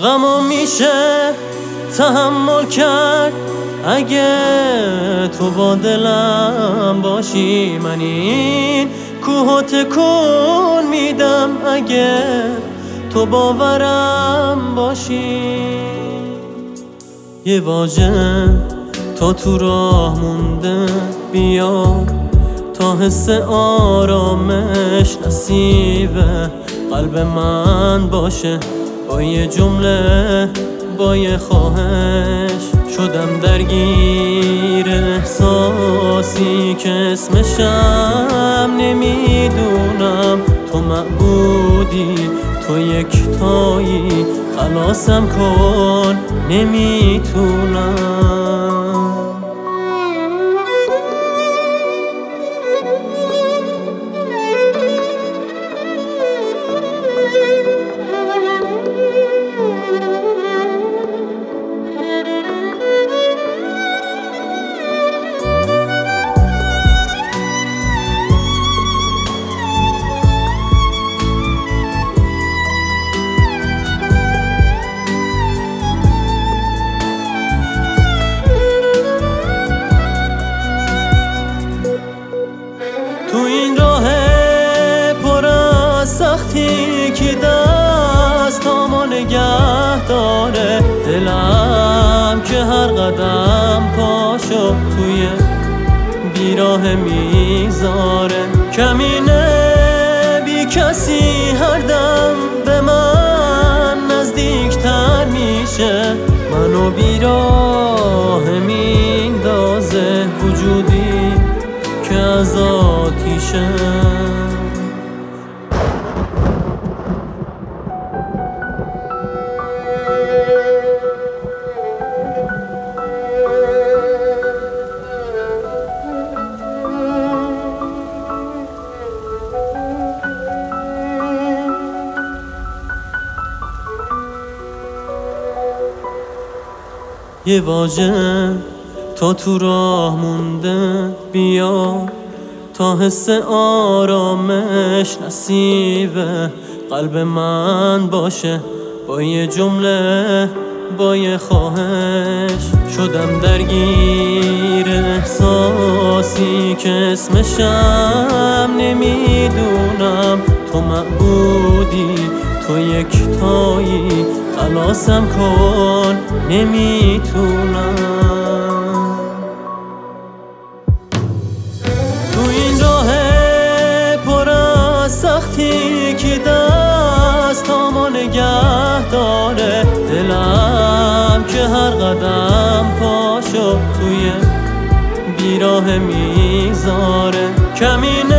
غمو میشه تحمل کرد اگه تو با دلم باشی. من این کوه تکون میدم اگه تو باورم باشی. یه واژه تا تو راه مونده بیا تا حس آرامش نصیب قلب من باشه. با یه جمله با یه خواهش شدم درگیر احساسی که اسمشم نمیدونم. تو معبودی تو یکتایی خلاصم کن نمیتونم. تو این راه پر از سختی که دستامو نگه داره، دلم که هر قدم پاشو توی بیراه میذاره. کمینه بی کسی هر دم به من نزدیکتر میشه، منو بیراه میندازه وجودی که از آتیشه. یه واژه تا تو راه مونده بیا تا حس آرامش نصیب قلب من باشه. با یه جمله با یه خواهش شدم درگیر احساسی که اسمشم نمیدونم. تو معبودی تو یکتایی خلاصم کن نمیتونم. تو این راه پر از سختی که دستامو نگه داره، دلم که هر قدم پاشو توی بیراه میذاره. کمینه